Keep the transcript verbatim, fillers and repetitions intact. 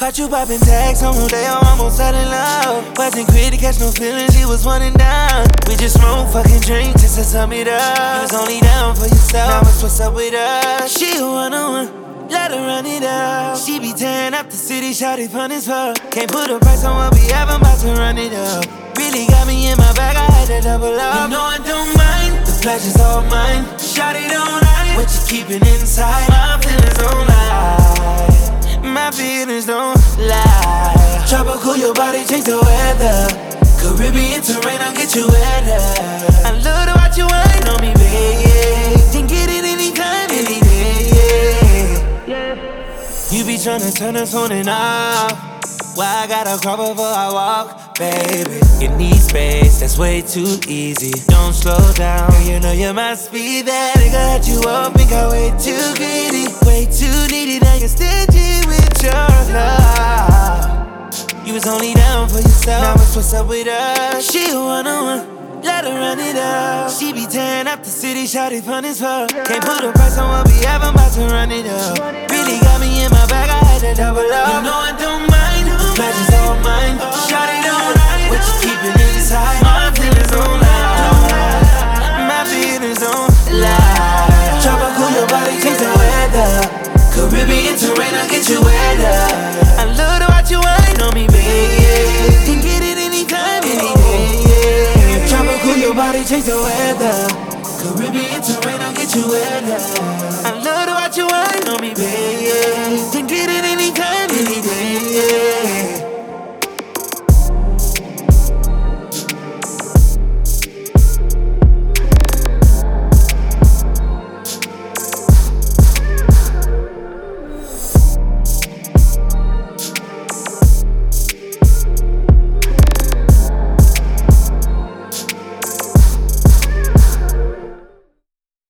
Caught you popping tags on day, I'm almost out in love. Wasn't quick to catch no feelings, he was one and down. We just smoke, fucking drink, just to sum it up. You was only down for yourself, now it's what's up with us. She a one-on-one, let her run it up. She be tearing up the city, shawty fun as fuck. Can't put a price on what we have, I'm about to run it up. Really got me in my bag, I had to double up. You know I don't mind, the pleasure's all mine. Shawty don't hide, what you keeping inside. My feelings don't lie, my feelings don't lie. Tropical, your body change the weather. Caribbean terrain, I'll get you wetter. I love to watch you wine on me, babe. Can get it anytime, any day, yeah. You be tryna turn us on and off. Why I gotta crawl before I walk, baby? You need space, that's way too easy. Don't slow down, you know you must be that nigga that you up and got way too greedy. Way too needy, now you're stingy with your love. You was only down for yourself, now it's what's up with us. She a one-on-one, let her run it up. She be tearing up the city, shawty fun as fuck. Can't put a price on what we have, I'm about to run it up. Really got me in my bag, I had to double up. You know I don't mind, the pleasure's all mine. Shawty don't hide, what you keeping inside. My feelings don't lie, my feelings don't lie. Tropical, your body change the weather. Caribbean terrain, I'll get you wetter. I love to watch you wine on me, babe. Can get it anytime, any day. Tropical, your body change the weather. Caribbean terrain, I'll get you wetter.